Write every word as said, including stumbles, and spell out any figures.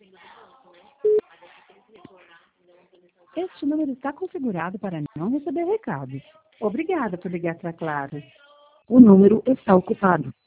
Este número está configurado para não receber recados. Obrigada por ligar para Claro. O número está ocupado.